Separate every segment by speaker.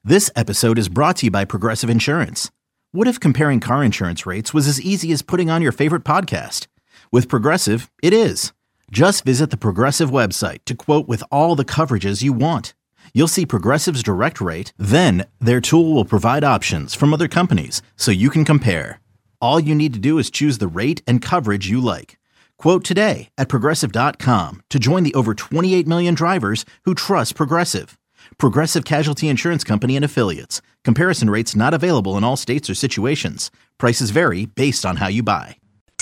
Speaker 1: This episode is brought to you by Progressive Insurance. What if comparing car insurance rates was as easy as putting on your favorite podcast? With Progressive, it is. Just visit the Progressive website to quote with all the coverages you want. You'll see Progressive's direct rate, then their tool will provide options from other companies so you can compare. All you need to do is choose the rate and coverage you like. Quote today at Progressive.com to join the over 28 million drivers who trust Progressive. Progressive Casualty Insurance Company and Affiliates. Comparison rates not available in all states or situations. Prices vary based on how you buy.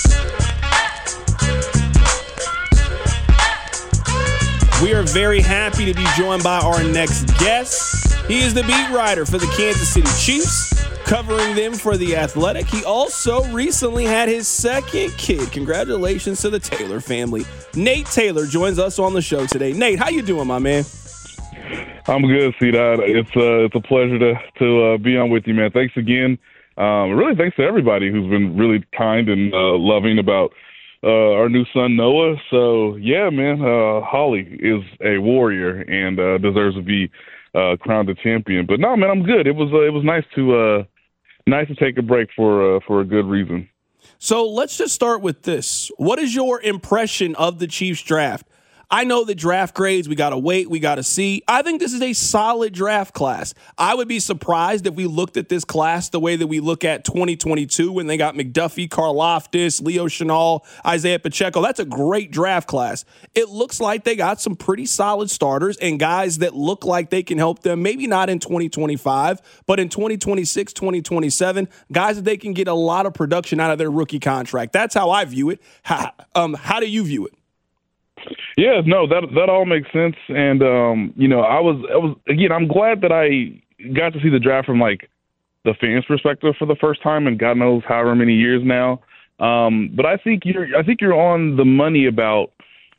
Speaker 2: We are very happy to be joined by our next guest. He is the beat writer for the Kansas City Chiefs, covering them for The Athletic. He also recently had his second kid. Congratulations to the Taylor family. Nate Taylor joins us on the show today. Nate, how you doing, my man?
Speaker 3: I'm good, C-Dot. It's a pleasure to be on with you, man. Thanks again. Really, thanks to everybody who's been really kind and loving about our new son, Noah. So, yeah, man, Holly is a warrior and deserves to be crowned a champion. But, no, man, I'm good. It was nice to take a break for a good reason.
Speaker 2: So let's just start with this. What is your impression of the Chiefs draft? I know that draft grades, we got to wait, we got to see. I think this is a solid draft class. I would be surprised if we looked at this class the way that we look at 2022 when they got McDuffie, Karlaftis, Leo Chenal, Isaiah Pacheco. That's a great draft class. It looks like they got some pretty solid starters and guys that look like they can help them, maybe not in 2025, but in 2026, 2027, guys that they can get a lot of production out of their rookie contract. That's how I view it. How do you view it?
Speaker 3: Yeah, no, that all makes sense. And, I was again, I'm glad that I got to see the draft from like the fans' perspective for the first time in God knows however many years now. But I think you're on the money about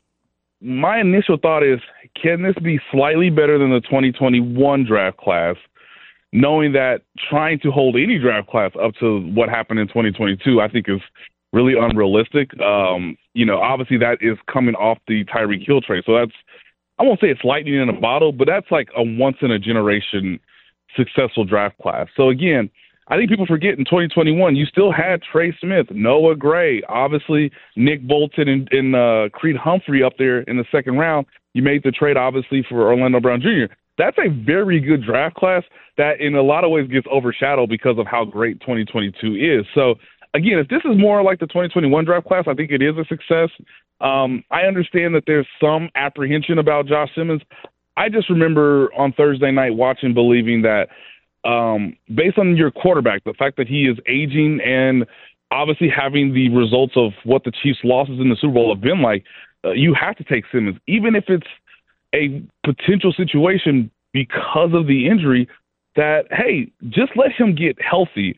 Speaker 3: my initial thought is, can this be slightly better than the 2021 draft class? Knowing that trying to hold any draft class up to what happened in 2022, I think is really unrealistic. Obviously that is coming off the Tyreek Hill trade. So that's, I won't say it's lightning in a bottle, but that's like a once in a generation successful draft class. So again, I think people forget in 2021, you still had Trey Smith, Noah Gray, obviously Nick Bolton and Creed Humphrey up there in the second round. You made the trade obviously for Orlando Brown Jr. That's a very good draft class that in a lot of ways gets overshadowed because of how great 2022 is. So again, if this is more like the 2021 draft class, I think it is a success. I understand that there's some apprehension about Josh Simmons. I just remember on Thursday night watching, believing that based on your quarterback, the fact that he is aging and obviously having the results of what the Chiefs' losses in the Super Bowl have been like, you have to take Simmons, even if it's a potential situation because of the injury that, hey, just let him get healthy.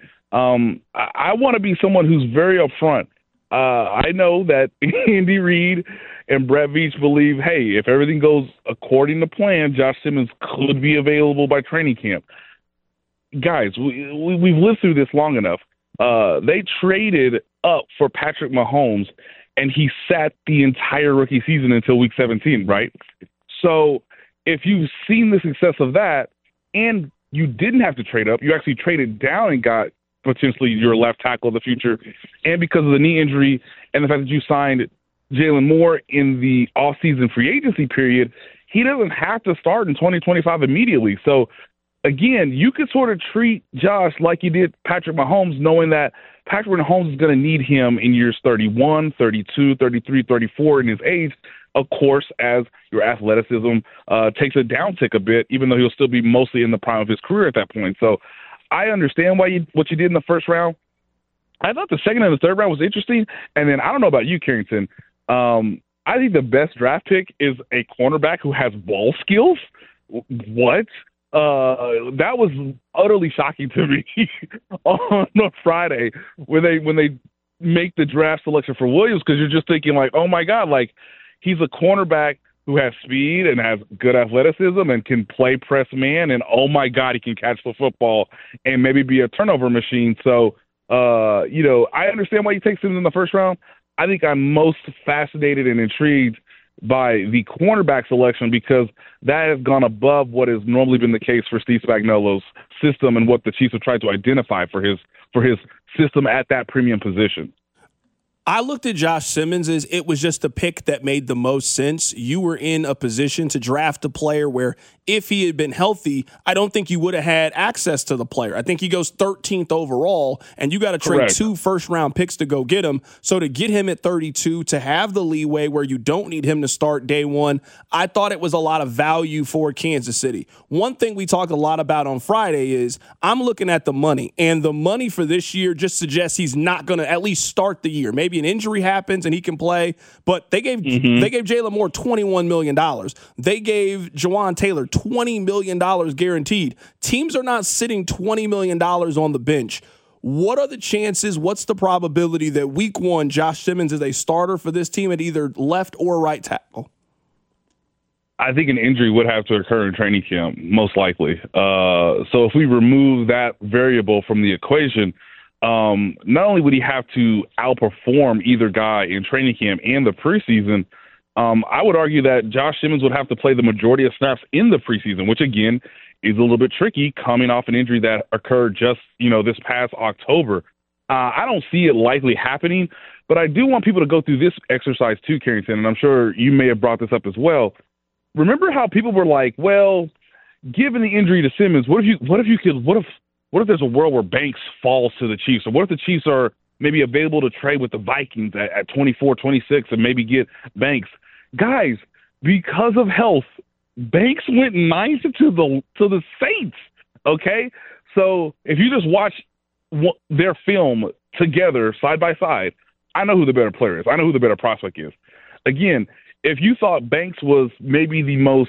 Speaker 3: I want to be someone who's very upfront. I know that Andy Reid and Brett Veach believe, hey, if everything goes according to plan, Josh Simmons could be available by training camp. Guys, we've lived through this long enough. They traded up for Patrick Mahomes, and he sat the entire rookie season until week 17, right? So if you've seen the success of that and you didn't have to trade up, you actually traded down and got potentially your left tackle of the future, and because of the knee injury and the fact that you signed Jalen Moore in the off-season free agency period, he doesn't have to start in 2025 immediately. So, again, you could sort of treat Josh like you did Patrick Mahomes, knowing that Patrick Mahomes is going to need him in years 31, 32, 33, 34 in his age, of course, as your athleticism takes a downtick a bit, even though he'll still be mostly in the prime of his career at that point. So, I understand what you did in the first round. I thought the second and the third round was interesting. And then I don't know about you, Carrington. I think the best draft pick is a cornerback who has ball skills. What? That was utterly shocking to me on Friday when they make the draft selection for Williams, because you're just thinking like, oh my God, like he's a cornerback who has speed and has good athleticism and can play press man, and oh my God, he can catch the football and maybe be a turnover machine. So, I understand why he takes him in the first round. I think I'm most fascinated and intrigued by the cornerback selection because that has gone above what has normally been the case for Steve Spagnuolo's system and what the Chiefs have tried to identify for his system at that premium position.
Speaker 2: I looked at Josh Simmons as it was just a pick that made the most sense. You were in a position to draft a player where if he had been healthy, I don't think you would have had access to the player. I think he goes 13th overall, and you got to trade 2 first-round picks to go get him. So to get him at 32, to have the leeway where you don't need him to start day one, I thought it was a lot of value for Kansas City. One thing we talked a lot about on Friday is I'm looking at the money, and the money for this year just suggests he's not going to at least start the year. Maybe an injury happens and he can play, but they gave Jalen Moore $21 million. They gave Jawan Taylor $20 million guaranteed. Teams are not sitting $20 million on the bench. What are the chances? What's the probability that week one, Josh Simmons is a starter for this team at either left or right tackle?
Speaker 3: I think an injury would have to occur in training camp, most likely. So if we remove that variable from the equation, not only would he have to outperform either guy in training camp and the preseason, I would argue that Josh Simmons would have to play the majority of snaps in the preseason, which, again, is a little bit tricky coming off an injury that occurred just, this past October. I don't see it likely happening, but I do want people to go through this exercise too, Carrington, and I'm sure you may have brought this up as well. Remember how people were like, well, given the injury to Simmons, what if there's a world where Banks falls to the Chiefs? Or what if the Chiefs are maybe available to trade with the Vikings at 24, 26 and maybe get Banks? Guys, because of health, Banks went ninth to the Saints, okay? So if you just watch their film together, side by side, I know who the better player is. I know who the better prospect is. Again, if you thought Banks was maybe the most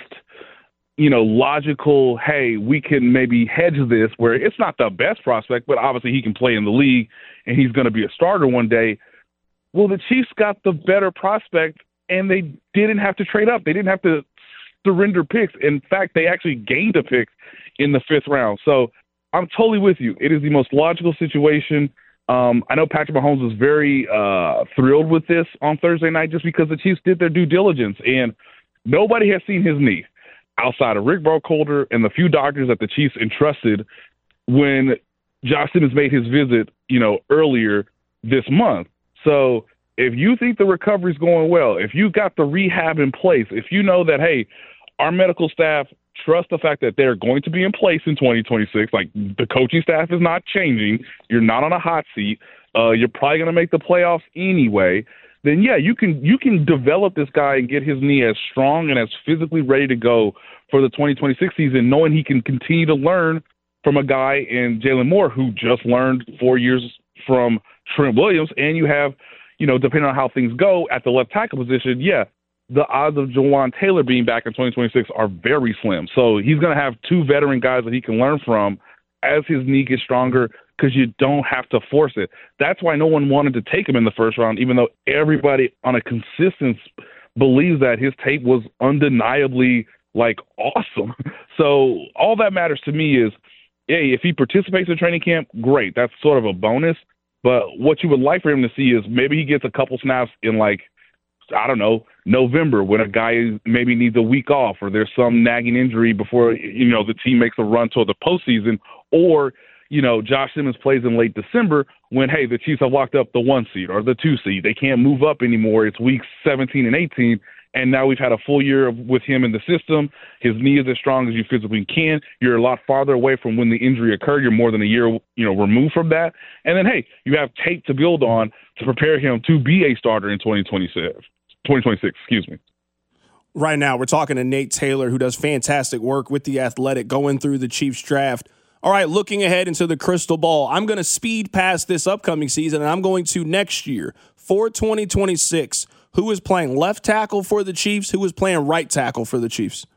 Speaker 3: logical, hey, we can maybe hedge this where it's not the best prospect, but obviously he can play in the league and he's going to be a starter one day. Well, the Chiefs got the better prospect and they didn't have to trade up. They didn't have to surrender picks. In fact, they actually gained a pick in the 5th round. So I'm totally with you. It is the most logical situation. I know Patrick Mahomes was very thrilled with this on Thursday night just because the Chiefs did their due diligence and nobody has seen his knee outside of Rick Burkholder and the few doctors that the Chiefs entrusted when Josh Simmons made his visit, earlier this month. So if you think the recovery's going well, if you got the rehab in place, if you know that, hey, our medical staff trust the fact that they're going to be in place in 2026, like the coaching staff is not changing, you're not on a hot seat, you're probably going to make the playoffs anyway, then yeah, you can develop this guy and get his knee as strong and as physically ready to go for the 2026 season, knowing he can continue to learn from a guy in Jalen Moore who just learned 4 years from Trent Williams, and you have, depending on how things go at the left tackle position, yeah, the odds of Jawan Taylor being back in 2026 are very slim. So he's going to have 2 veteran guys that he can learn from as his knee gets stronger because you don't have to force it. That's why no one wanted to take him in the 1st round, even though everybody on a consistent believes that his tape was undeniably, awesome. So all that matters to me is, hey, if he participates in training camp, great. That's sort of a bonus. But what you would like for him to see is maybe he gets a couple snaps in, November when a guy maybe needs a week off or there's some nagging injury before, the team makes a run toward the postseason, or, Josh Simmons plays in late December when, hey, the Chiefs have locked up the 1 seed or the 2 seed. They can't move up anymore. It's weeks 17 and 18. And now we've had a full year with him in the system. His knee is as strong as you physically can. You're a lot farther away from when the injury occurred. You're more than a year, removed from that. And then, hey, you have tape to build on to prepare him to be a starter in 2026, excuse me.
Speaker 2: Right now, we're talking to Nate Taylor, who does fantastic work with The Athletic, going through the Chiefs draft. All right, looking ahead into the crystal ball, I'm going to speed past this upcoming season, and I'm going to next year for 2026. Who is playing left tackle for the Chiefs? Who is playing right tackle for the Chiefs?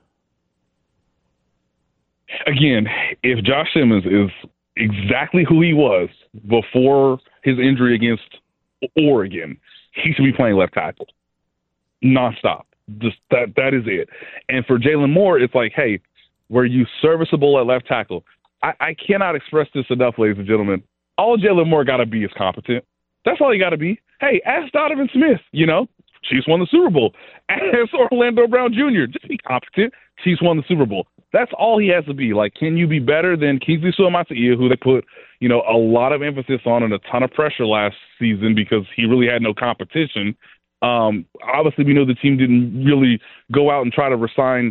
Speaker 3: Again, if Josh Simmons is exactly who he was before his injury against Oregon, he should be playing left tackle nonstop. Just that is it. And for Jalen Moore, it's like, hey, were you serviceable at left tackle? I cannot express this enough, ladies and gentlemen. All Jalen Moore got to be is competent. That's all he got to be. Hey, ask Donovan Smith, Chiefs won the Super Bowl. As Orlando Brown Jr., just be competent. Chiefs won the Super Bowl. That's all he has to be. Like, can you be better than Kingsley Suamataia, who they put, a lot of emphasis on and a ton of pressure last season because he really had no competition. Obviously, we know the team didn't really go out and try to sign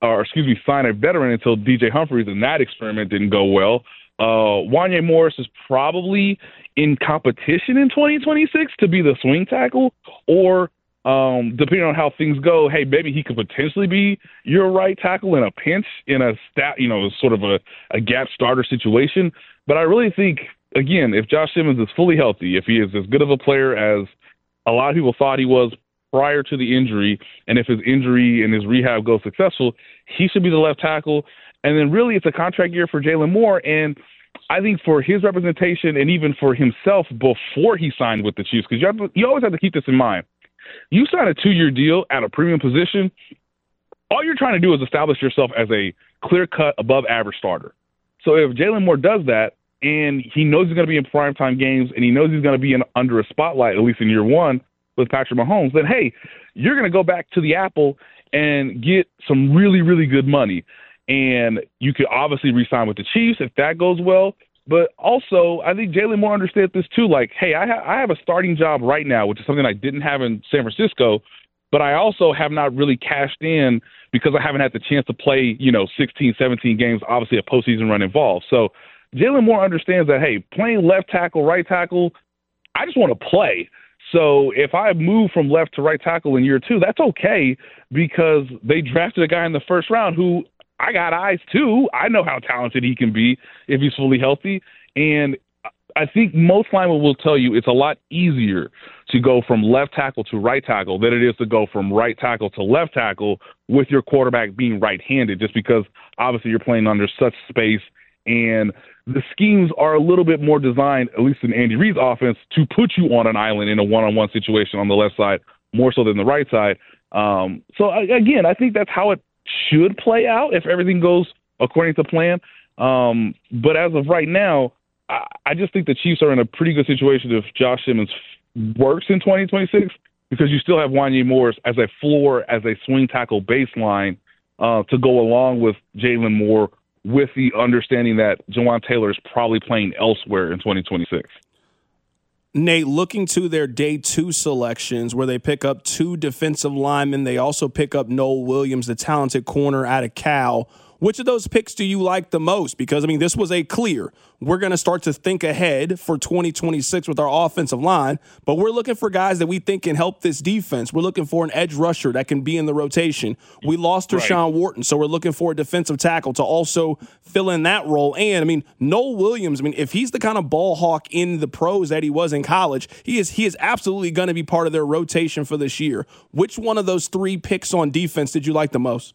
Speaker 3: a veteran until DJ Humphries, and that experiment didn't go well. Wanya Morris is probably in competition in 2026 to be the swing tackle, or depending on how things go, hey, maybe he could potentially be your right tackle in a pinch, in a sort of a gap starter situation. But I really think, again, if Josh Simmons is fully healthy, if he is as good of a player as a lot of people thought he was prior to the injury, and if his injury and his rehab goes successful, he should be the left tackle. And then really it's a contract year for Jalen Moore. And I think for his representation and even for himself before he signed with the Chiefs, because you always have to keep this in mind. You sign a 2-year deal at a premium position, all you're trying to do is establish yourself as a clear-cut, above-average starter. So if Jalen Moore does that, and he knows he's going to be in primetime games, and he knows he's going to be under a spotlight, at least in year one, with Patrick Mahomes, then, hey, you're going to go back to the Apple and get some really, really good money. And you could obviously re-sign with the Chiefs if that goes well. But also, I think Jalen Moore understood this too. Like, hey, I have a starting job right now, which is something I didn't have in San Francisco, but I also have not really cashed in because I haven't had the chance to play, 16, 17 games, obviously a postseason run involved. So Jalen Moore understands that, hey, playing left tackle, right tackle, I just want to play. So if I move from left to right tackle in year 2, that's okay because they drafted a guy in the first round who I got eyes too. I know how talented he can be if he's fully healthy. And I think most linemen will tell you it's a lot easier to go from left tackle to right tackle than it is to go from right tackle to left tackle with your quarterback being right-handed, just because obviously you're playing under such space and the schemes are a little bit more designed, at least in Andy Reid's offense, to put you on an island in a one-on-one situation on the left side more so than the right side. So again, I think that's how it should play out if everything goes according to plan. But as of right now, I just think the Chiefs are in a pretty good situation if Josh Simmons works in 2026 because you still have Wanya Morris as a floor, as a swing tackle baseline to go along with Jalen Moore, with the understanding that Jawan Taylor is probably playing elsewhere in 2026.
Speaker 2: Nate, looking to their day 2 selections where they pick up 2 defensive linemen, they also pick up Noel Williams, the talented corner out of Cal. Which of those picks do you like the most? Because, this was a clear, we're going to start to think ahead for 2026 with our offensive line, but we're looking for guys that we think can help this defense. We're looking for an edge rusher that can be in the rotation. We lost Tershawn Wharton, so we're looking for a defensive tackle to also fill in that role. And, Noel Williams, if he's the kind of ball hawk in the pros that he was in college, he is absolutely going to be part of their rotation for this year. Which one of those 3 picks on defense did you like the most?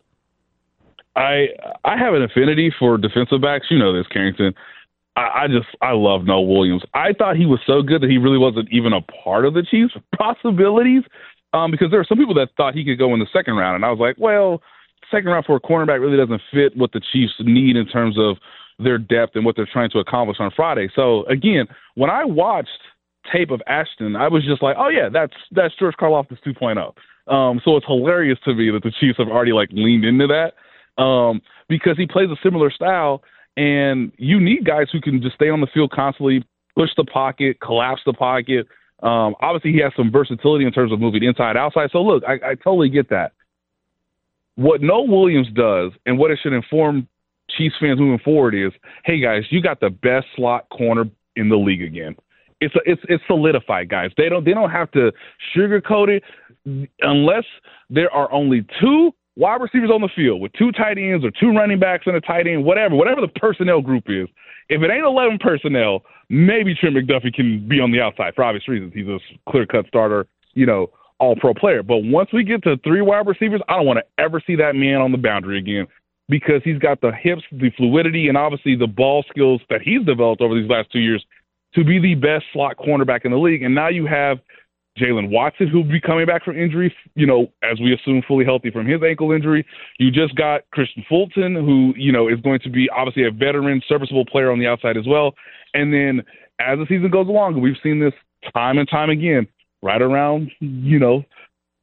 Speaker 3: I have an affinity for defensive backs. You know this, Carrington. I love Noel Williams. I thought he was so good that he really wasn't even a part of the Chiefs' possibilities because there are some people that thought he could go in the second round. And I was like, well, second round for a cornerback really doesn't fit what the Chiefs need in terms of their depth and what they're trying to accomplish on Friday. So, again, when I watched tape of Ashton, I was just like, oh, yeah, that's George Karlaftis 2.0. So it's hilarious to me that the Chiefs have already, leaned into that. Because he plays a similar style, and you need guys who can just stay on the field constantly, push the pocket, collapse the pocket. Obviously, he has some versatility in terms of moving inside, outside. So, look, I totally get that. What Noel Williams does and what it should inform Chiefs fans moving forward is, hey, guys, you got the best slot corner in the league again. It's solidified, guys. They don't have to sugarcoat it unless there are only 2 wide receivers on the field with 2 tight ends or 2 running backs and a tight end, whatever the personnel group is. If it ain't 11 personnel, maybe Trent McDuffie can be on the outside for obvious reasons. He's a clear-cut starter, all-pro player. But once we get to 3 wide receivers, I don't want to ever see that man on the boundary again because he's got the hips, the fluidity, and obviously the ball skills that he's developed over these last 2 years to be the best slot cornerback in the league. And now you have Jalen Watson, who'll be coming back from injury, as we assume fully healthy from his ankle injury. You just got Christian Fulton, who, is going to be obviously a veteran, serviceable player on the outside as well. And then as the season goes along, we've seen this time and time again, right around,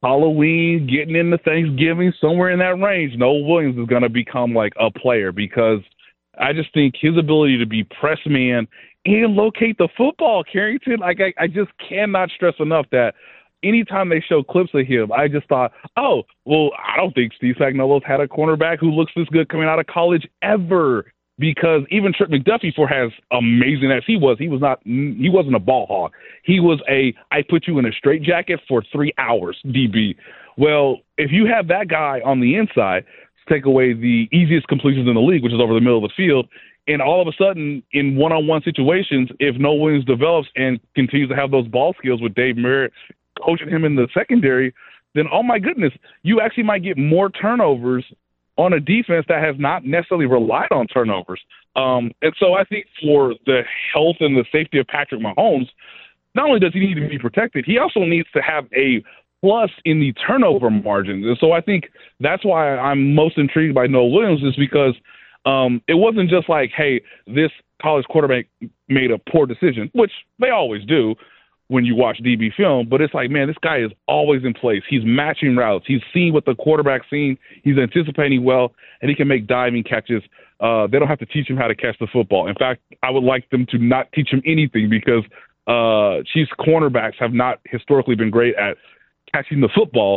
Speaker 3: Halloween, getting into Thanksgiving, somewhere in that range, Noah Williams is going to become like a player because I just think his ability to be press man and locate the football, Carrington, like I just cannot stress enough that anytime they show clips of him, I just thought, oh, well, I don't think Steve Spagnuolo's had a cornerback who looks this good coming out of college ever. Because even Trent McDuffie, for as amazing as he wasn't a ball hog. He was I put you in a straitjacket for 3 hours, DB. Well, if you have that guy on the inside, take away the easiest completions in the league, which is over the middle of the field, and all of a sudden, in one-on-one situations, if Noah Williams develops and continues to have those ball skills with Dave Merritt coaching him in the secondary, then, oh my goodness, you actually might get more turnovers on a defense that has not necessarily relied on turnovers. And so I think for the health and the safety of Patrick Mahomes, not only does he need to be protected, he also needs to have a plus in the turnover margins. And so I think that's why I'm most intrigued by Noah Williams is because it wasn't just like, hey, this college quarterback made a poor decision, which they always do when you watch DB film, but it's like, man, this guy is always in place. He's matching routes. He's seeing what the quarterback's seeing. He's anticipating well, and he can make diving catches. They don't have to teach him how to catch the football. In fact, I would like them to not teach him anything because Chiefs cornerbacks have not historically been great at catching the football.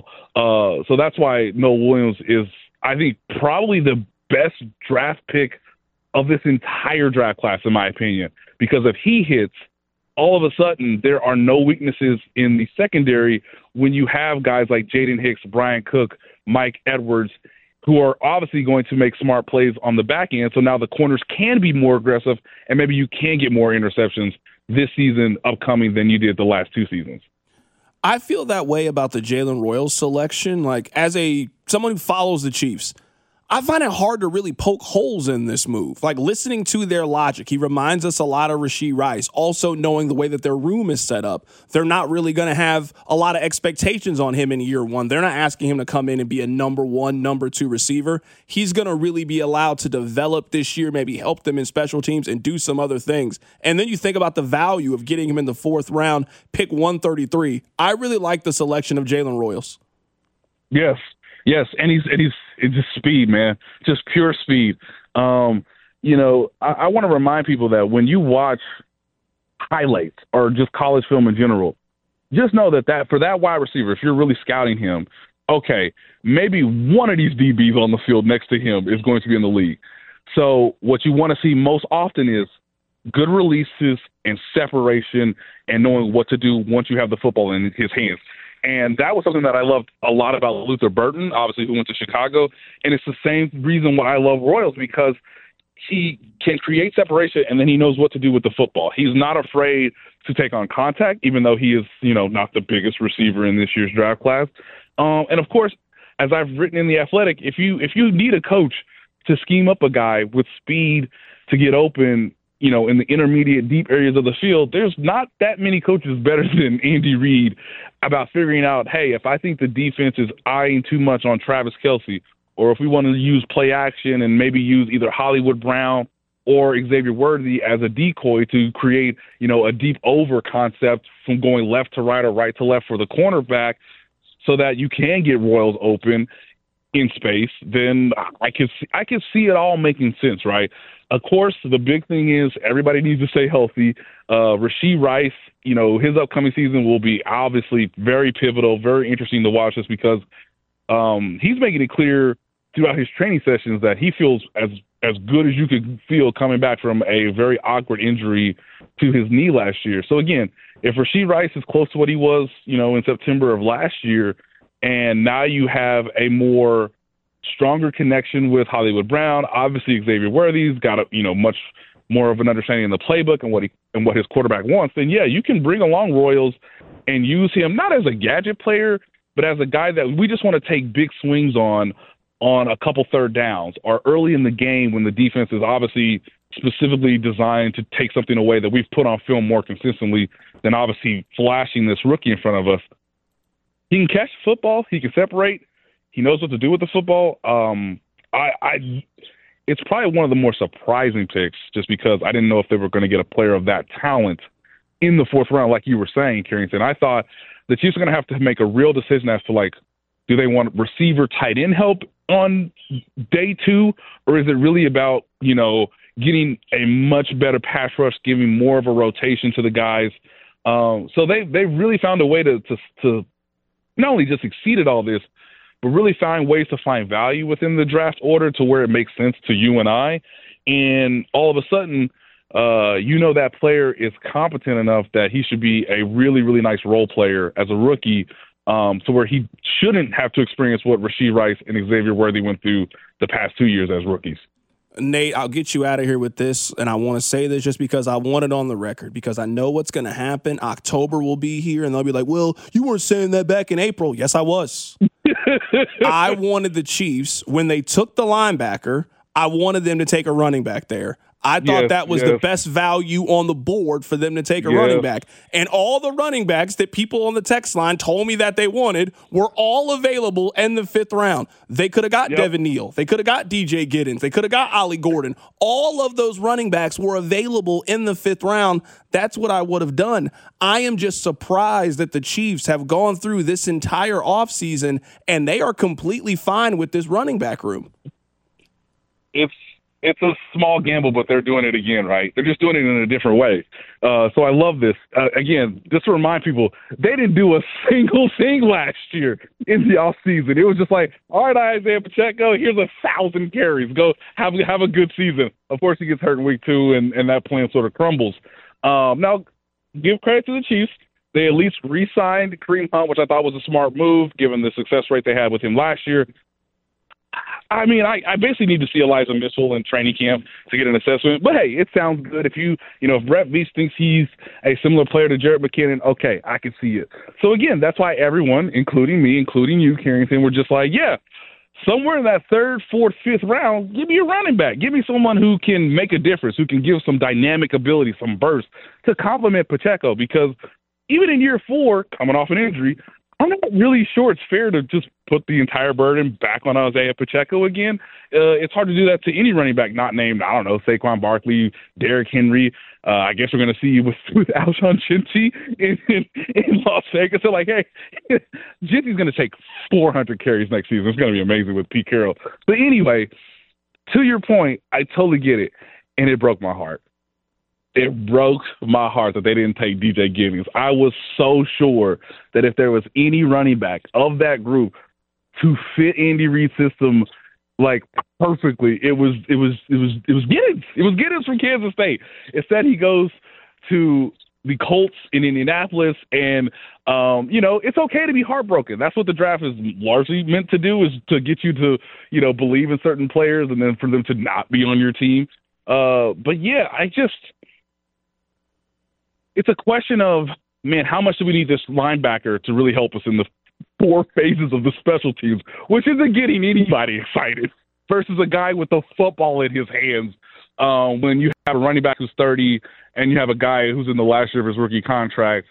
Speaker 3: So that's why Noah Williams is, I think, probably the best draft pick of this entire draft class, in my opinion, because if he hits, all of a sudden, there are no weaknesses in the secondary when you have guys like Jaden Hicks, Brian Cook, Mike Edwards, who are obviously going to make smart plays on the back end. So now the corners can be more aggressive, and maybe you can get more interceptions this season upcoming than you did the last 2 seasons.
Speaker 2: I feel that way about the Jalen Royals selection. Like, as someone who follows the Chiefs, I find it hard to really poke holes in this move. Like, listening to their logic, he reminds us a lot of Rashee Rice. Also, knowing the way that their room is set up, they're not really going to have a lot of expectations on him in year one. They're not asking him to come in and be a number 1, number 2 receiver. He's going to really be allowed to develop this year, maybe help them in special teams and do some other things. And then you think about the value of getting him in the 4th round, pick 133. I really like the selection of Jalen Royals.
Speaker 3: Yes, and it's just speed, man, just pure speed. I want to remind people that when you watch highlights or just college film in general, just know that for that wide receiver, if you're really scouting him, okay, maybe one of these DBs on the field next to him is going to be in the league. So what you want to see most often is good releases and separation and knowing what to do once you have the football in his hands. And that was something that I loved a lot about Luther Burden, obviously, who went to Chicago. And it's the same reason why I love Royals, because he can create separation and then he knows what to do with the football. He's not afraid to take on contact, even though he is, not the biggest receiver in this year's draft class. And of course, as I've written in The Athletic, if you need a coach to scheme up a guy with speed to get open, in the intermediate deep areas of the field, there's not that many coaches better than Andy Reid about figuring out, hey, if I think the defense is eyeing too much on Travis Kelce, or if we want to use play action and maybe use either Hollywood Brown or Xavier Worthy as a decoy to create, a deep over concept from going left to right or right to left for the cornerback so that you can get Royals open in space, then I can see it all making sense, right? Of course, the big thing is everybody needs to stay healthy. Rashee Rice, his upcoming season will be obviously very pivotal, very interesting to watch just because he's making it clear throughout his training sessions that he feels as good as you could feel coming back from a very awkward injury to his knee last year. So, again, if Rashee Rice is close to what he was, in September of last year, and now you have a more stronger connection with Hollywood Brown. Obviously, Xavier Worthy's got much more of an understanding of the playbook and what his quarterback wants. Then yeah, you can bring along Royals and use him not as a gadget player, but as a guy that we just want to take big swings on a couple third downs or early in the game when the defense is obviously specifically designed to take something away that we've put on film more consistently than obviously flashing this rookie in front of us. He can catch the football. He can separate. He knows what to do with the football. It's probably one of the more surprising picks just because I didn't know if they were going to get a player of that talent in the 4th round, like you were saying, Carrington. I thought the Chiefs are going to have to make a real decision as to, like, do they want receiver tight end help on day 2, or is it really about, getting a much better pass rush, giving more of a rotation to the guys? So they really found a way to not only just succeed at all this, but really find ways to find value within the draft order to where it makes sense to you and I. And all of a sudden, that player is competent enough that he should be a really, really nice role player as a rookie, to where he shouldn't have to experience what Rashee Rice and Xavier Worthy went through the past 2 years as rookies.
Speaker 2: Nate, I'll get you out of here with this, and I want to say this just because I want it on the record, because I know what's going to happen. October will be here, and they'll be like, well, you weren't saying that back in April. Yes, I was. I wanted the Chiefs, when they took the linebacker, I wanted them to take a running back there. I thought that was the best value on the board for them to take a running back. And all the running backs that people on the text line told me that they wanted were all available in the 5th round. They could have got Devin Neal. They could have got DJ Giddens. They could have got Ollie Gordon. All of those running backs were available in the 5th round. That's what I would have done. I am just surprised that the Chiefs have gone through this entire offseason and they are completely fine with this running back room.
Speaker 3: It's a small gamble, but they're doing it again, right? They're just doing it in a different way. So I love this. Again, just to remind people, they didn't do a single thing last year in the offseason. It was just like, all right, Isaiah Pacheco, here's 1,000 carries. Go have a good season. Of course, he gets hurt in week 2, and that plan sort of crumbles. Now, give credit to the Chiefs. They at least re-signed Kareem Hunt, which I thought was a smart move, given the success rate they had with him last year. I mean, I basically need to see Elijah Mitchell in training camp to get an assessment. But, hey, it sounds good. If if Brett Veach thinks he's a similar player to Jerick McKinnon, okay, I can see it. So, again, that's why everyone, including me, including you, Carrington, were just like, yeah, somewhere in that 3rd, 4th, 5th round, give me a running back. Give me someone who can make a difference, who can give some dynamic ability, some burst to complement Pacheco. Because even in year 4, coming off an injury, I'm not really sure it's fair to just put the entire burden back on Isaiah Pacheco again. It's hard to do that to any running back not named, I don't know, Saquon Barkley, Derrick Henry. I guess we're going to see you with Alshon Jeffrey in Las Vegas. So, like, hey, Jeffrey's going to take 400 carries next season. It's going to be amazing with Pete Carroll. But anyway, to your point, I totally get it, and it broke my heart. It broke my heart that they didn't take DJ Giddens. I was so sure that if there was any running back of that group to fit Andy Reid's system like perfectly, it was Giddens. It was Giddens from Kansas State. Instead, he goes to the Colts in Indianapolis, and it's okay to be heartbroken. That's what the draft is largely meant to do, is to get you to believe in certain players, and then for them to not be on your team. But yeah, it's a question of, man, how much do we need this linebacker to really help us in the 4 phases of the special teams, which isn't getting anybody excited, versus a guy with the football in his hands when you have a running back who's 30 and you have a guy who's in the last year of his rookie contract.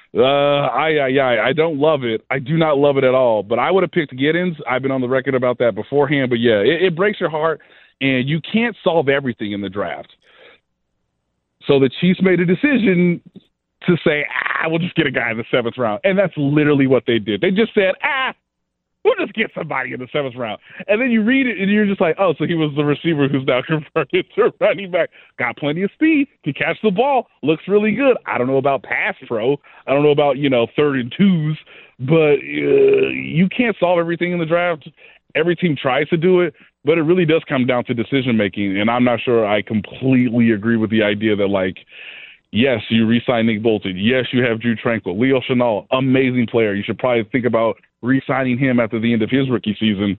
Speaker 3: I don't love it. I do not love it at all. But I would have picked Giddens. I've been on the record about that beforehand. But, yeah, it breaks your heart, and you can't solve everything in the draft. So the Chiefs made a decision to say, we'll just get a guy in the 7th round. And that's literally what they did. They just said, we'll just get somebody in the 7th round. And then you read it, and you're just like, oh, so he was the receiver who's now converted to running back. Got plenty of speed, can catch the ball, looks really good. I don't know about pass pro. I don't know about, 3rd and 2s. But you can't solve everything in the draft. Every team tries to do it. But it really does come down to decision-making, and I'm not sure I completely agree with the idea that, like, yes, you re-sign Nick Bolton. Yes, you have Drew Tranquill. Leo Chenal, amazing player. You should probably think about re-signing him after the end of his rookie season.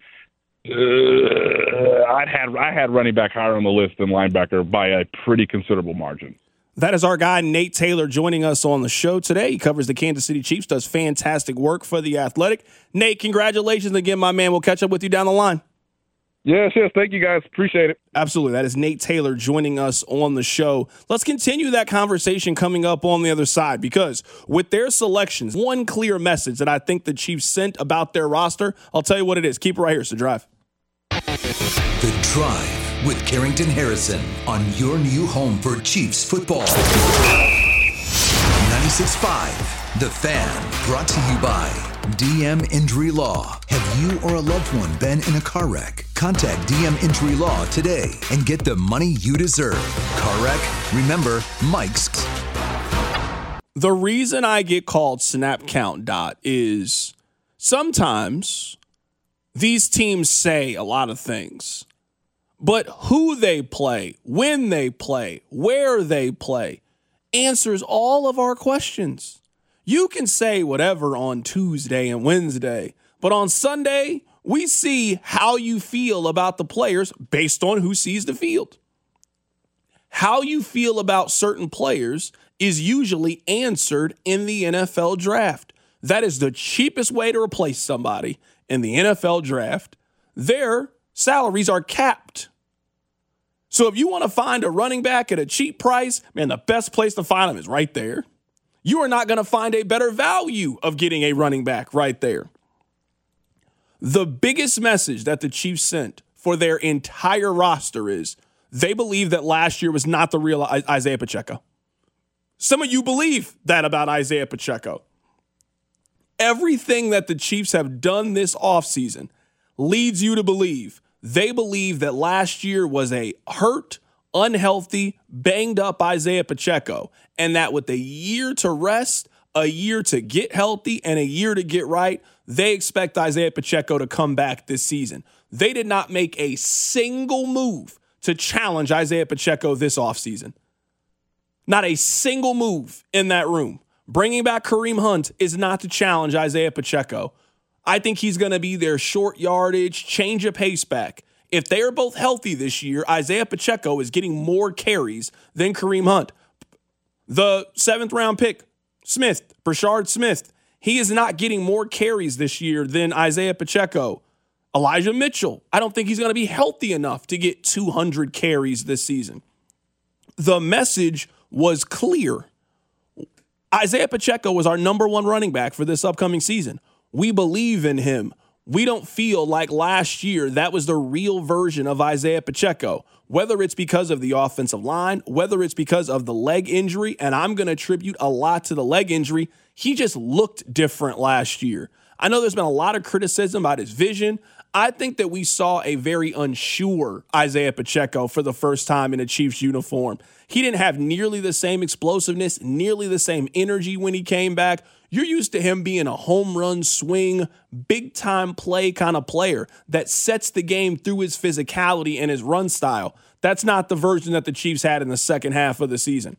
Speaker 3: I had running back higher on the list than linebacker by a pretty considerable margin.
Speaker 2: That is our guy, Nate Taylor, joining us on the show today. He covers the Kansas City Chiefs, does fantastic work for The Athletic. Nate, congratulations again, my man. We'll catch up with you down the line.
Speaker 3: Yes. Thank you, guys. Appreciate it.
Speaker 2: Absolutely. That is Nate Taylor joining us on the show. Let's continue that conversation coming up on the other side, because with their selections, one clear message that I think the Chiefs sent about their roster, I'll tell you what it is. Keep it right here. It's The Drive.
Speaker 4: The Drive with Carrington Harrison on your new home for Chiefs football. 96.5 The Fan, brought to you by DM Injury Law. Have you or a loved one been in a car wreck? Contact DM Injury Law today and get the money you deserve. Car wreck? Remember Mike's.
Speaker 2: The reason I get called Snap Count Dot is sometimes these teams say a lot of things, but who they play, when they play, where they play answers all of our questions. You can say whatever on Tuesday and Wednesday, but on Sunday, we see how you feel about the players based on who sees the field. How you feel about certain players is usually answered in the NFL draft. That is the cheapest way to replace somebody in the NFL draft. Their salaries are capped. So if you want to find a running back at a cheap price, man, the best place to find them is right there. You are not going to find a better value of getting a running back right there. The biggest message that the Chiefs sent for their entire roster is they believe that last year was not the real Isaiah Pacheco. Some of you believe that about Isaiah Pacheco. Everything that the Chiefs have done this offseason leads you to believe they believe that last year was a hurt, unhealthy, banged up Isaiah Pacheco, and that with a year to rest, a year to get healthy, and a year to get right, they expect Isaiah Pacheco to come back this season. They did not make a single move to challenge Isaiah Pacheco this offseason. Not a single move in that room. Bringing back Kareem Hunt is not to challenge Isaiah Pacheco. I think he's going to be their short yardage, change of pace back. If they are both healthy this year, Isaiah Pacheco is getting more carries than Kareem Hunt. The 7th round pick, Brashard Smith, he is not getting more carries this year than Isaiah Pacheco. Elijah Mitchell, I don't think he's going to be healthy enough to get 200 carries this season. The message was clear. Isaiah Pacheco was our number one running back for this upcoming season. We believe in him. We don't feel like last year that was the real version of Isaiah Pacheco, whether it's because of the offensive line, whether it's because of the leg injury, and I'm going to attribute a lot to the leg injury. He just looked different last year. I know there's been a lot of criticism about his vision. I think that we saw a very unsure Isaiah Pacheco for the first time in a Chiefs uniform. He didn't have nearly the same explosiveness, nearly the same energy when he came back. You're used to him being a home run swing, big-time play kind of player that sets the game through his physicality and his run style. That's not the version that the Chiefs had in the second half of the season.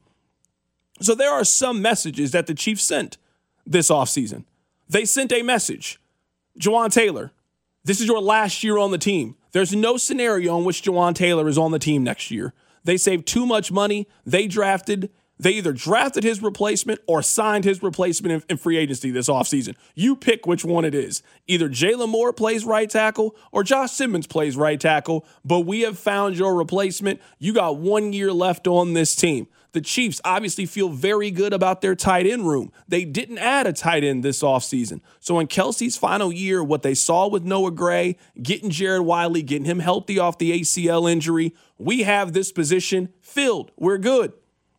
Speaker 2: So there are some messages that the Chiefs sent this offseason. They sent a message. Jawaan Taylor, this is your last year on the team. There's no scenario in which Jawaan Taylor is on the team next year. They saved too much money. They either drafted his replacement or signed his replacement in free agency this offseason. You pick which one it is. Either Jalen Moore plays right tackle or Josh Simmons plays right tackle, but we have found your replacement. You got 1 year left on this team. The Chiefs obviously feel very good about their tight end room. They didn't add a tight end this offseason. So in Kelsey's final year, what they saw with Noah Gray, getting Jared Wiley, getting him healthy off the ACL injury, we have this position filled. We're good.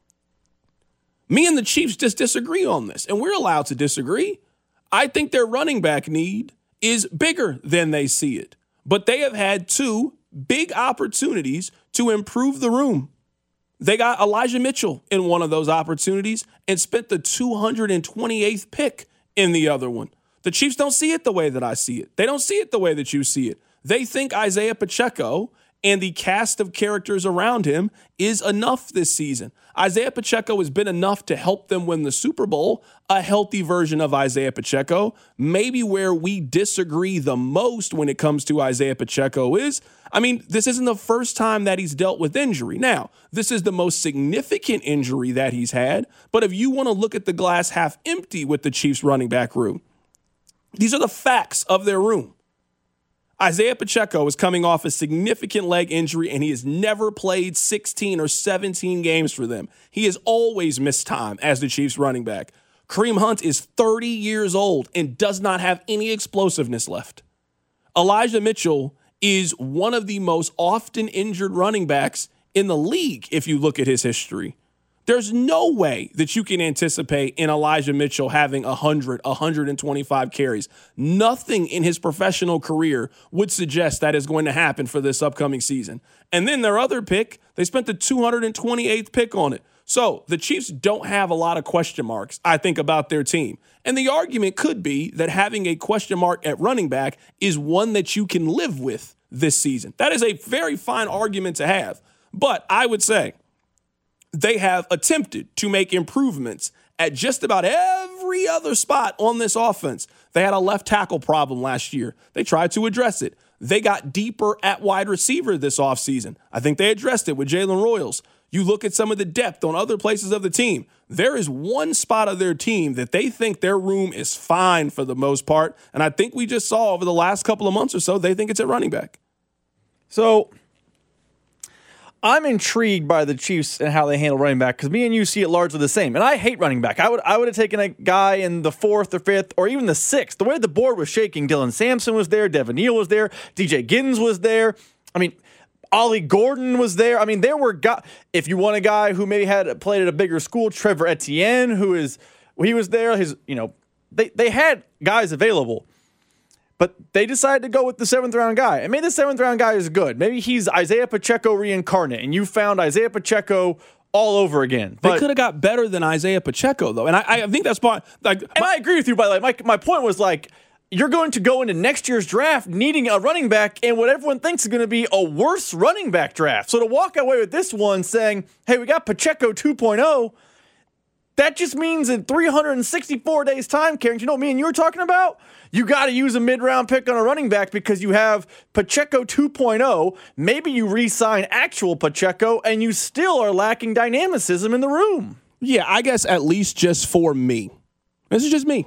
Speaker 2: Me and the Chiefs just disagree on this, and we're allowed to disagree. I think their running back need is bigger than they see it, but they have had two big opportunities to improve the room. They got Elijah Mitchell in one of those opportunities and spent the 228th pick in the other one. The Chiefs don't see it the way that I see it. They don't see it the way that you see it. They think Isaiah Pacheco and the cast of characters around him is enough this season. Isaiah Pacheco has been enough to help them win the Super Bowl. A healthy version of Isaiah Pacheco. Maybe where we disagree the most when it comes to Isaiah Pacheco is, this isn't the first time that he's dealt with injury. Now, this is the most significant injury that he's had, but if you want to look at the glass half empty with the Chiefs running back room, these are the facts of their room. Isaiah Pacheco is coming off a significant leg injury, and he has never played 16 or 17 games for them. He has always missed time as the Chiefs running back. Kareem Hunt is 30 years old and does not have any explosiveness left. Elijah Mitchell is one of the most often injured running backs in the league if you look at his history. There's no way that you can anticipate in Elijah Mitchell having 100, 125 carries. Nothing in his professional career would suggest that is going to happen for this upcoming season. And then their other pick, they spent the 228th pick on it. So the Chiefs don't have a lot of question marks, I think, about their team. And the argument could be that having a question mark at running back is one that you can live with this season. That is a very fine argument to have. But I would say they have attempted to make improvements at just about every other spot on this offense. They had a left tackle problem last year. They tried to address it. They got deeper at wide receiver this offseason. I think they addressed it with Jalen Royals. You look at some of the depth on other places of the team. There is one spot of their team that they think their room is fine for the most part. And I think we just saw over the last couple of months or so, they think it's at running back.
Speaker 5: So I'm intrigued by the Chiefs and how they handle running back because me and you see it largely the same. And I hate running back. I would have taken a guy in the 4th or 5th or even the 6th. The way the board was shaking, Dylan Sampson was there, Devin Neal was there, DJ Giddens was there. I mean, Ollie Gordon was there. I mean, there were guys. If you want a guy who maybe had played at a bigger school, Trevor Etienne, he was there. They had guys available, but they decided to go with the 7th round guy. And maybe the 7th round guy is good. Maybe he's Isaiah Pacheco reincarnate, and you found Isaiah Pacheco all over again.
Speaker 2: They could have got better than Isaiah Pacheco, though, and I think that's part. And
Speaker 5: I agree with you. By my point was you're going to go into next year's draft needing a running back and what everyone thinks is going to be a worse running back draft. So to walk away with this one saying, hey, we got Pacheco 2.0, that just means in 364 days' time, Carrington, you know what me and you were talking about? You got to use a mid-round pick on a running back because you have Pacheco 2.0. Maybe you re-sign actual Pacheco and you still are lacking dynamicism in the room.
Speaker 2: Yeah, I guess at least just for me. This is just me.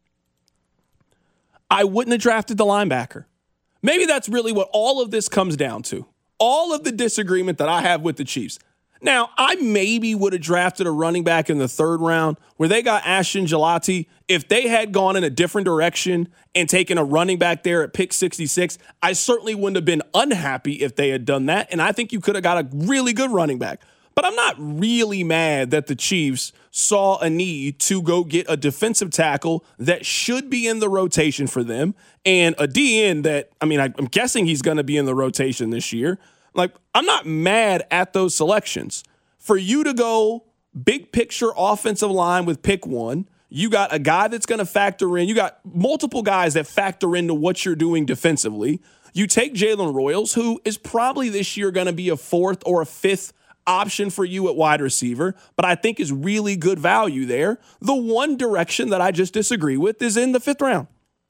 Speaker 2: I wouldn't have drafted the linebacker. Maybe that's really what all of this comes down to. All of the disagreement that I have with the Chiefs. Now, I maybe would have drafted a running back in the 3rd round where they got Ashton Gelati. If they had gone in a different direction and taken a running back there at pick 66, I certainly wouldn't have been unhappy if they had done that. And I think you could have got a really good running back. But I'm not really mad that the Chiefs saw a need to go get a defensive tackle that should be in the rotation for them and a DN that, I'm guessing he's going to be in the rotation this year. I'm not mad at those selections. For you to go big picture offensive line with pick 1, you got a guy that's going to factor in. You got multiple guys that factor into what you're doing defensively. You take Jalen Royals, who is probably this year going to be a 4th or a 5th option for you at wide receiver, but I think is really good value there. The one direction that I just disagree with is in the 5th round.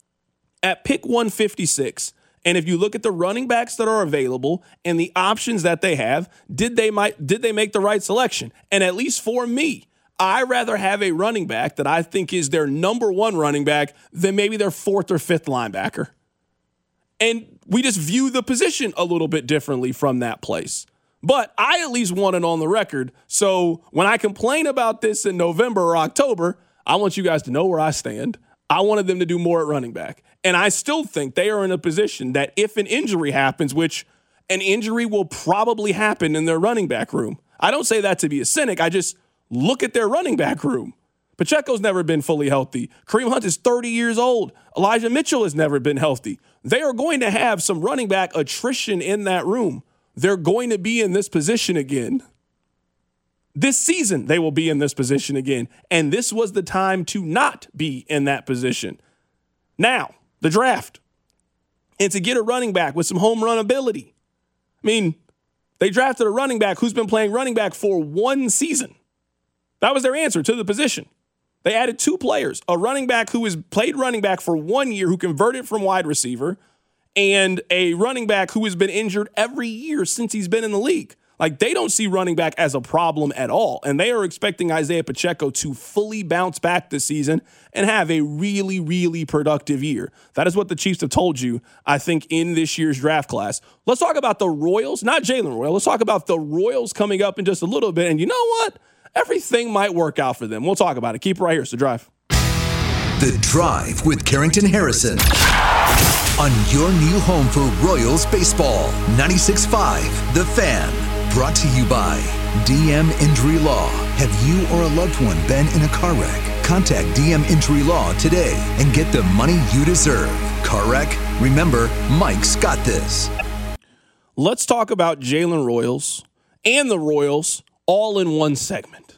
Speaker 2: At pick 156, and if you look at the running backs that are available and the options that they have, did they make the right selection? And at least for me, I rather have a running back that I think is their number 1 running back than maybe their 4th or 5th linebacker. And we just view the position a little bit differently from that place. But I at least want it on the record. So when I complain about this in November or October, I want you guys to know where I stand. I wanted them to do more at running back. And I still think they are in a position that if an injury happens, which an injury will probably happen in their running back room. I don't say that to be a cynic. I just look at their running back room. Pacheco's never been fully healthy. Kareem Hunt is 30 years old. Elijah Mitchell has never been healthy. They are going to have some running back attrition in that room. They're going to be in this position again. This season, they will be in this position again. And this was the time to not be in that position. Now, the draft. And to get a running back with some home run ability. They drafted a running back who's been playing running back for 1 season. That was their answer to the position. They added 2 players, a running back who has played running back for 1 year, who converted from wide receiver, and a running back who has been injured every year since he's been in the league. They don't see running back as a problem at all. And they are expecting Isaiah Pacheco to fully bounce back this season and have a really, really productive year. That is what the Chiefs have told you, I think, in this year's draft class. Let's talk about the Royals, not Jalen Royals. Let's talk about the Royals coming up in just a little bit. And you know what? Everything might work out for them. We'll talk about it. Keep it right here. It's The Drive.
Speaker 4: The Drive with Carrington Harrison. On your new home for Royals baseball. 96.5 The Fan. Brought to you by DM Injury Law. Have you or a loved one been in a car wreck? Contact DM Injury Law today and get the money you deserve. Car wreck? Remember, Mike's got this.
Speaker 2: Let's talk about Jalen Royals and the Royals all in one segment.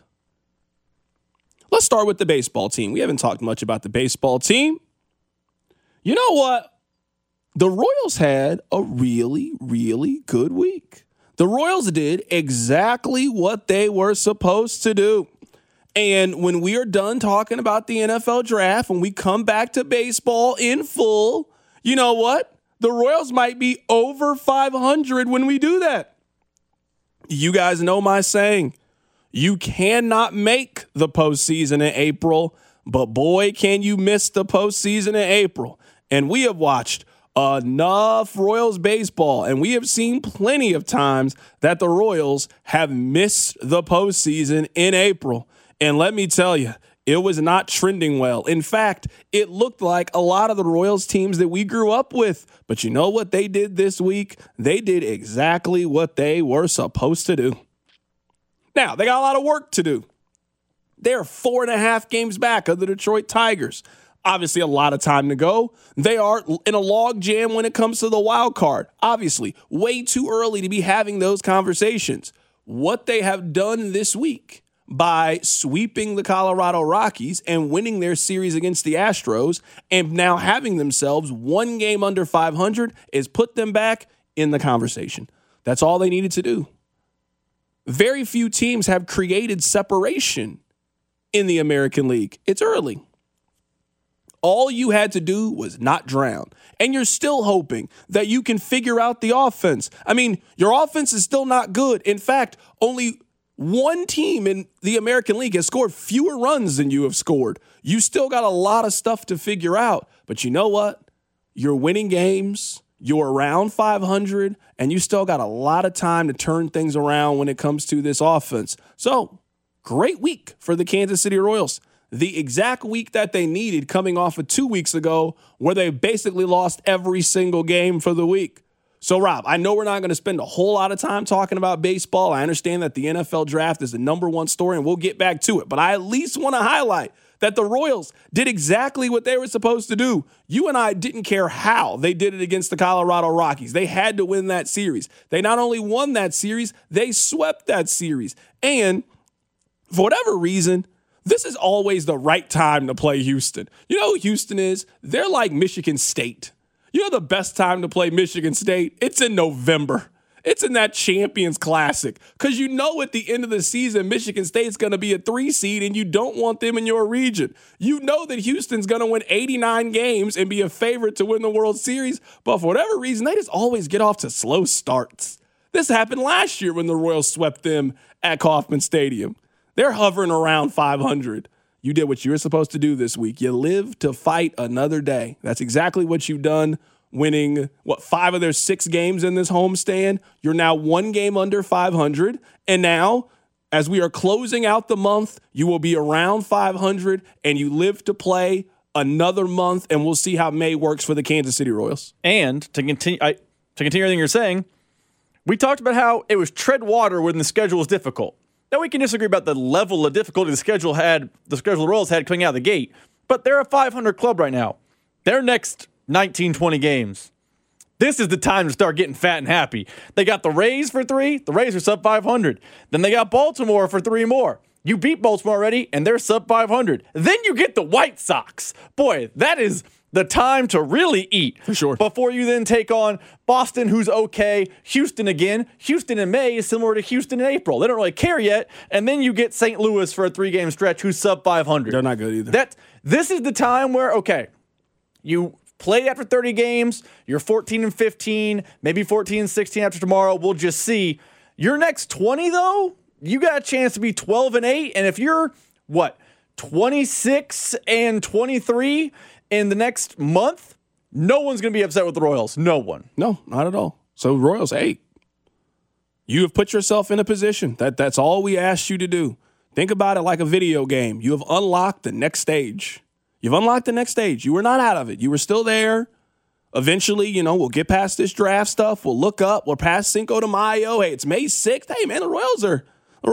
Speaker 2: Let's start with the baseball team. We haven't talked much about the baseball team. You know what? The Royals had a really, really good week. The Royals did exactly what they were supposed to do. And when we are done talking about the NFL draft, when we come back to baseball in full, you know what? The Royals might be over 500 when we do that. You guys know my saying. You cannot make the postseason in April, but boy, can you miss the postseason in April. And we have watched enough Royals baseball, and we have seen plenty of times that the Royals have missed the postseason in April. And let me tell you, it was not trending well. In fact, it looked like a lot of the Royals teams that we grew up with. But you know what they did this week? They did exactly what they were supposed to do. Now, they got a lot of work to do. They're 4.5 games back of the Detroit Tigers. Obviously, a lot of time to go. They are in a log jam when it comes to the wild card. Obviously, way too early to be having those conversations. What they have done this week by sweeping the Colorado Rockies and winning their series against the Astros and now having themselves one game under 500 is put them back in the conversation. That's all they needed to do. Very few teams have created separation in the American League. It's early. All you had to do was not drown. And you're still hoping that you can figure out the offense. I mean, your offense is still not good. In fact, only one team in the American League has scored fewer runs than you have scored. You still got a lot of stuff to figure out. But you know what? You're winning games. You're around 500, and you still got a lot of time to turn things around when it comes to this offense. So, great week for the Kansas City Royals. The exact week that they needed coming off of 2 weeks ago where they basically lost every single game for the week. So, Rob, I know we're not going to spend a whole lot of time talking about baseball. I understand that the NFL draft is the number one story, and we'll get back to it. But I at least want to highlight that the Royals did exactly what they were supposed to do. You and I didn't care how they did it against the Colorado Rockies. They had to win that series. They not only won that series, they swept that series. And for whatever reason, this is always the right time to play Houston. You know who Houston is? They're like Michigan State. You know the best time to play Michigan State? It's in November. It's in that Champions Classic. Because you know at the end of the season, Michigan State's going to be a 3 seed and you don't want them in your region. You know that Houston's going to win 89 games and be a favorite to win the World Series. But for whatever reason, they just always get off to slow starts. This happened last year when the Royals swept them at Kauffman Stadium. They're hovering around 500. You did what you were supposed to do this week. You live to fight another day. That's exactly what you've done, winning, 5 of their 6 games in this homestand. You're now 1 game under 500. And now, as we are closing out the month, you will be around 500, and you live to play another month, and we'll see how May works for the Kansas City Royals.
Speaker 5: And to continue everything you're saying, we talked about how it was tread water when the schedule was difficult. Now, we can disagree about the level of difficulty the schedule the Royals had coming out of the gate, but they're a 500 club right now. Their next 19, 20 games, this is the time to start getting fat and happy. They got the Rays for 3. The Rays are sub 500. Then they got Baltimore for 3 more. You beat Baltimore already, and they're sub 500. Then you get the White Sox. Boy, that is the time to really eat.
Speaker 2: For sure.
Speaker 5: Before you then take on Boston, who's okay, Houston again. Houston in May is similar to Houston in April. They don't really care yet. And then you get St. Louis for a 3-game stretch who's sub 500.
Speaker 2: They're not good either.
Speaker 5: This is the time where, okay, you play after 30 games, you're 14-15, maybe 14-16 after tomorrow. We'll just see. Your next 20, though, you got a chance to be 12-8. And if you're, 26-23 in the next month, no one's going to be upset with the Royals. No one.
Speaker 2: No, not at all. So Royals, hey, you have put yourself in a position. That's all we asked you to do. Think about it like a video game. You have unlocked the next stage. You've unlocked the next stage. You were not out of it. You were still there. Eventually, we'll get past this draft stuff. We'll look up. We're past Cinco de Mayo. Hey, it's May 6th. Hey, man, the Royals are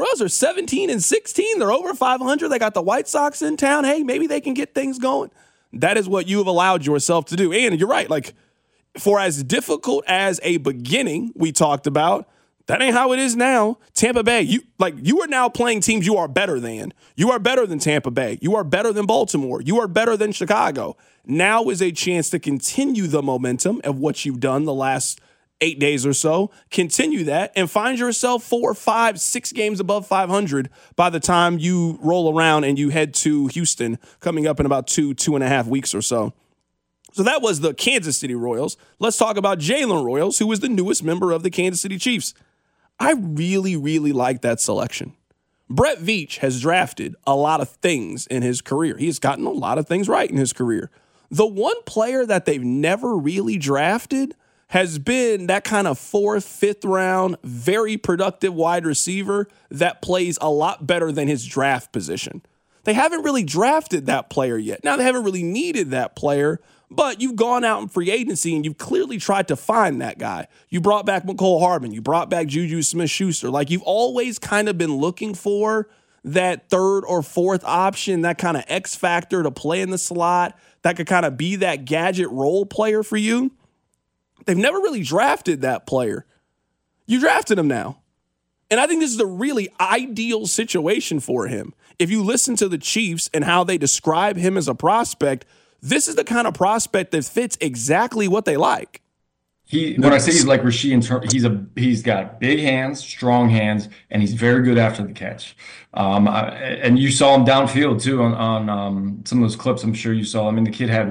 Speaker 2: 17-16. They're over 500. They got the White Sox in town. Hey, maybe they can get things going. That is what you have allowed yourself to do. And you're right. Like, for as difficult as a beginning we talked about, that ain't how it is now. Tampa Bay, you are now playing teams you are better than. You are better than Tampa Bay. You are better than Baltimore. You are better than Chicago. Now is a chance to continue the momentum of what you've done the last 8 days or so. Continue that and find yourself 4, 5, 6 games above 500 by the time you roll around and you head to Houston coming up in about 2.5 weeks or so. So that was the Kansas City Royals. Let's talk about Jalen Royals, who is the newest member of the Kansas City Chiefs. I really, really like that selection. Brett Veach has drafted a lot of things in his career. He has gotten a lot of things right in his career. The one player that they've never really drafted has been that kind of 4th, 5th round, very productive wide receiver that plays a lot better than his draft position. They haven't really drafted that player yet. Now, they haven't really needed that player, but you've gone out in free agency and you've clearly tried to find that guy. You brought back Mecole Hardman. You brought back Juju Smith-Schuster. Like, you've always kind of been looking for that 3rd or 4th option, that kind of X factor to play in the slot, that could kind of be that gadget role player for you. They've never really drafted that player. You drafted him now. And I think this is a really ideal situation for him. If you listen to the Chiefs and how they describe him as a prospect, this is the kind of prospect that fits exactly what they like.
Speaker 6: When I say he's like Rasheed, he's got big hands, strong hands, and he's very good after the catch. And you saw him downfield too on some of those clips. I'm sure you saw. I mean, the kid had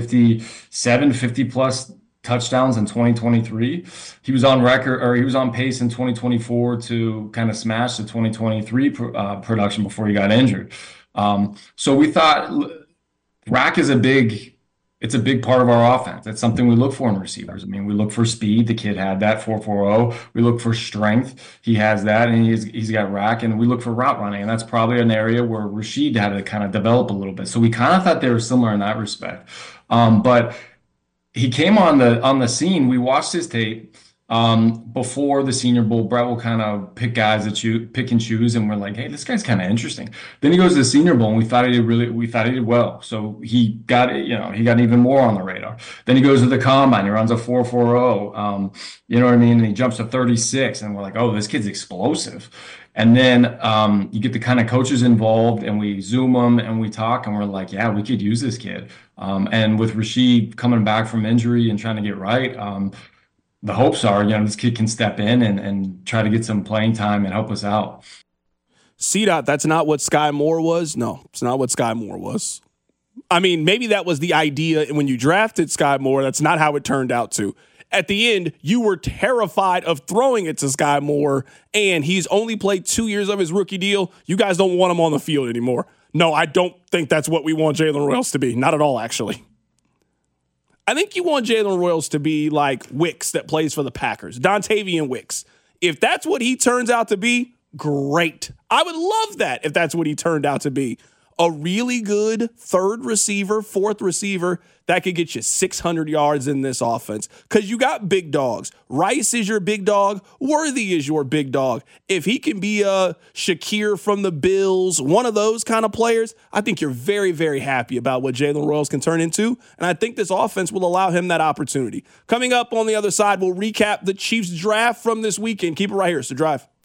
Speaker 6: 50 plus touchdowns in 2023. He was on record, or he was on pace in 2024 to kind of smash the 2023 production before he got injured. So we thought rack is a big part of our offense. That's something we look for in receivers. I mean, we look for speed. The kid had that 4.40. We look for strength. He has that, and he's got rack. And we look for route running, and that's probably an area where Rasheed had to kind of develop a little bit. So we kind of thought they were similar in that respect. But he came on the scene. We watched his tape before the Senior Bowl. Brett will kind of pick guys that pick and choose, and we're like, hey, this guy's kind of interesting. Then he goes to the Senior Bowl, and we thought he did well. So he got even more on the radar. Then he goes to the Combine. He runs a 4.40. You know what I mean? And he jumps to 36, and we're like, oh, this kid's explosive. And then you get the kind of coaches involved, and we Zoom them and we talk, and we're like, yeah, we could use this kid. And with Rasheed coming back from injury and trying to get right, the hopes are, this kid can step in and try to get some playing time and help us out.
Speaker 2: CDOT, that's not what Sky Moore was? No, it's not what Sky Moore was. I mean, maybe that was the idea when you drafted Sky Moore. That's not how it turned out to. At the end, you were terrified of throwing it to Sky Moore, and he's only played 2 years of his rookie deal. You guys don't want him on the field anymore. No, I don't think that's what we want Jalen Royals to be. Not at all, actually. I think you want Jalen Royals to be like Wicks that plays for the Packers, Dontavian Wicks. If that's what he turns out to be, great. I would love that if that's what he turned out to be. A really good 3rd receiver, 4th receiver that could get you 600 yards in this offense. Because you got big dogs. Rice is your big dog. Worthy is your big dog. If he can be a Shakir from the Bills, one of those kind of players, I think you're very, very happy about what Jalen Royals can turn into. And I think this offense will allow him that opportunity. Coming up on the other side, we'll recap the Chiefs draft from this weekend. Keep it right here. It's The Drive.